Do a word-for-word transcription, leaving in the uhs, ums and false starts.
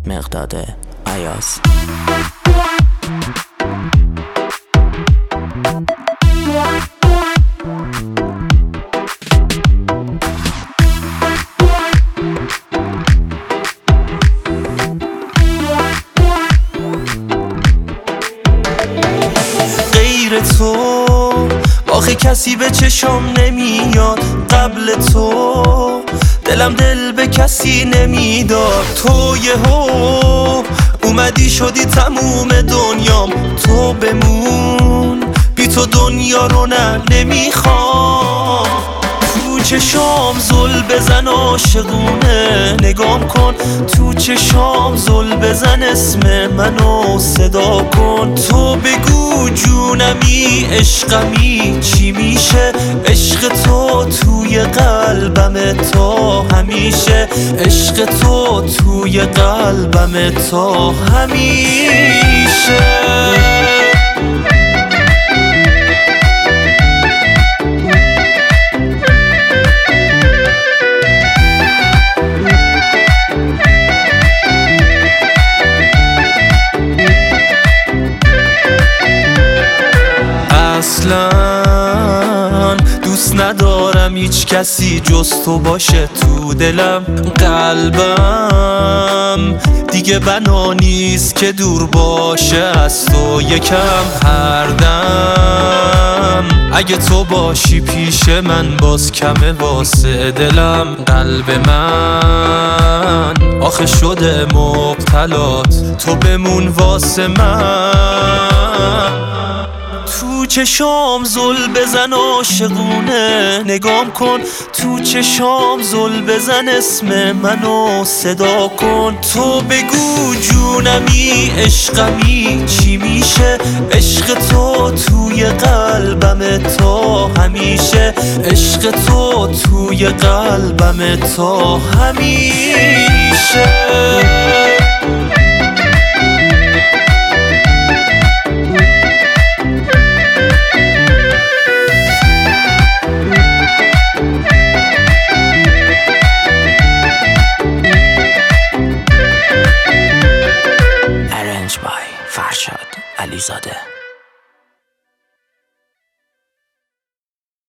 مقداد ایاز. غیر تو آخه کسی به چشم نمیاد، قبل تو دلم دل به کسی نمیداد. تو یهو اومدی شدی تموم دنیام، تو بمون بی تو دنیا رو نه نمیخوام. تو چشام زل بزن عاشقونه نگام کن، تو چشام زل بزن اسم منو صدا کن. تو بگو جونمی عشقمی چی میشه، عشق تو توی قلبم تا همیشه، عشق تو توی قلبم تا همیشه. اصلا دوست ندارم هیچ کسی جز تو باشه تو دلم، قلبم دیگه بنا نیست که دور باشه از تو یکم. هر دم اگه تو باشی پیش من باز کمه واسه دلم. قلب من آخه شده مبتلات، تو بمون واسه من. تو چشام زل بزن عاشقونه نگام کن، تو چشام زل بزن اسم منو صدا کن. تو بگو جونمی عشقمی چی میشه، عشق تو توی قلبم تا همیشه، عشق تو توی قلبم تا همیشه.